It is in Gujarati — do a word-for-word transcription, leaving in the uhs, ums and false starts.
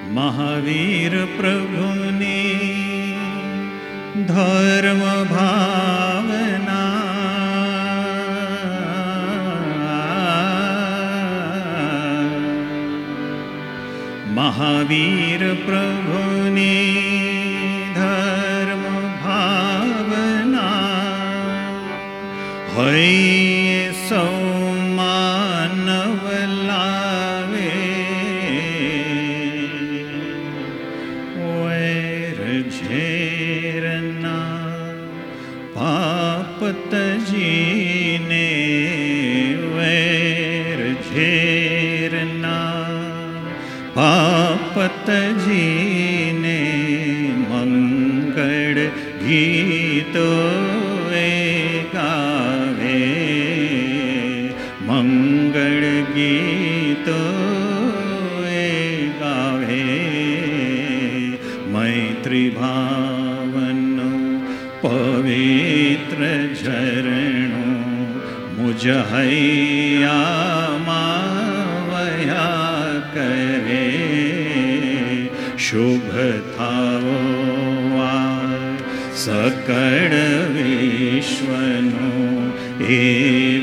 મહાવીર પ્રભુની ધર્મ ભાવના મહાવીર પ્રભુની ધર્મ ભાવના હોય સૌ માનવ લાવે વૈર ઝેરના પાપ તજીને વૈર ઝેરના પાપ તજીને મંગળ ગીતો એ ગાવે મંગળ ગીતો એ ગાવે મૈત્રી ભાવનો પવિત્ર ઝરણો મુજ હૈયામાં વયા કરે શુભ થાવો આ સકળ વિશ્વનો એ